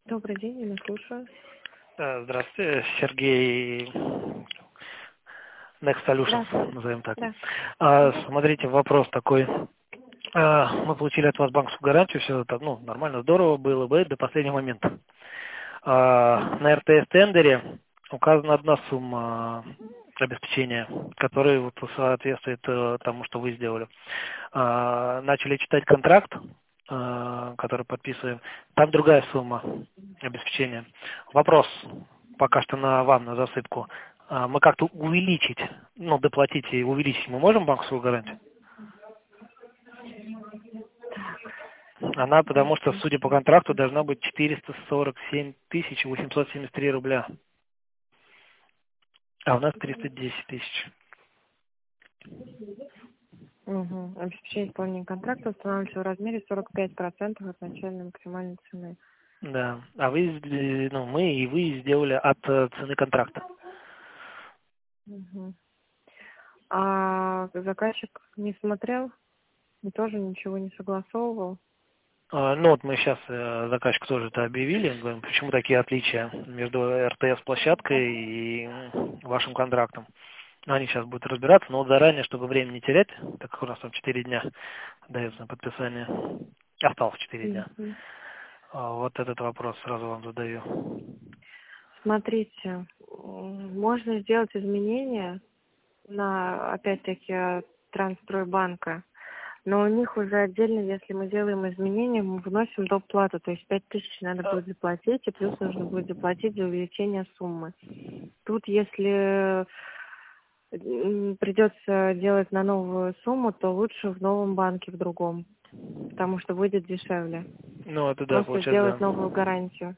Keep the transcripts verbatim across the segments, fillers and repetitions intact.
Добрый день, я вас слушаю. Э, Здравствуйте, Сергей, Next Solutions, Да, назовем так. да. А, Мгм. Смотрите, вопрос такой. А, Мы получили от вас банковскую гарантию, все это ну, нормально, здорово было бы до последнего момента. А, На эр тэ эс-тендере указана одна сумма обеспечения, которая вот соответствует э, тому, что вы сделали. А, Начали читать контракт, э, который подписываем, там другая сумма обеспечения. Вопрос пока что на вам, на засыпку. А, Мы как-то увеличить, ну, доплатить и увеличить мы можем банковскую гарантию? Она, потому что, судя по контракту, должна быть четыреста сорок семь тысяч восемьсот семьдесят три рубля, а у нас триста десять тысяч. Угу. Обеспечение исполнения контракта устанавливается в размере сорок пять процентов от начальной максимальной цены. Да. А вы, э, ну, мы и вы сделали от э, цены контракта. Угу. А заказчик не смотрел и тоже ничего не согласовывал? А, Ну вот мы сейчас заказчику тоже это объявили, говорим, почему такие отличия между эр тэ эс-площадкой и м, вашим контрактом. Ну, они сейчас будут разбираться, но вот заранее, чтобы время не терять, так как у нас там четыре дня дается на подписание, осталось четыре дня. Угу. А, Вот этот вопрос сразу вам задаю. Смотрите, м, можно сделать изменения на, опять-таки, Трансстройбанка, но у них уже отдельно, если мы делаем изменения, мы вносим доп. Плату, то есть пять тысяч надо будет заплатить, и плюс нужно будет заплатить за увеличение суммы. Тут, если м, придется делать на новую сумму, то лучше в новом банке, в другом, потому что выйдет дешевле. Ну, это да, Просто получается, сделать да. новую гарантию.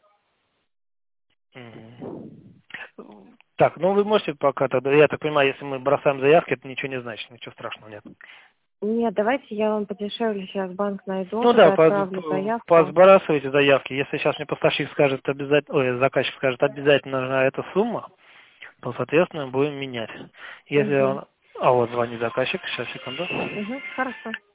Мгм. Так, ну вы можете пока тогда, я так понимаю, если мы бросаем заявки, это ничего не значит, ничего страшного нет. Нет, давайте я вам подешевле сейчас банк найду, Ну да, туда по- отправлю по- заявку. позбрасывайте заявки. Если сейчас мне поставщик скажет обязательно, ой, заказчик скажет обязательно нужна эта сумма, то, соответственно, будем менять. Если Угу. он... А вот звонит заказчик, сейчас, секунду. Угу. Хорошо.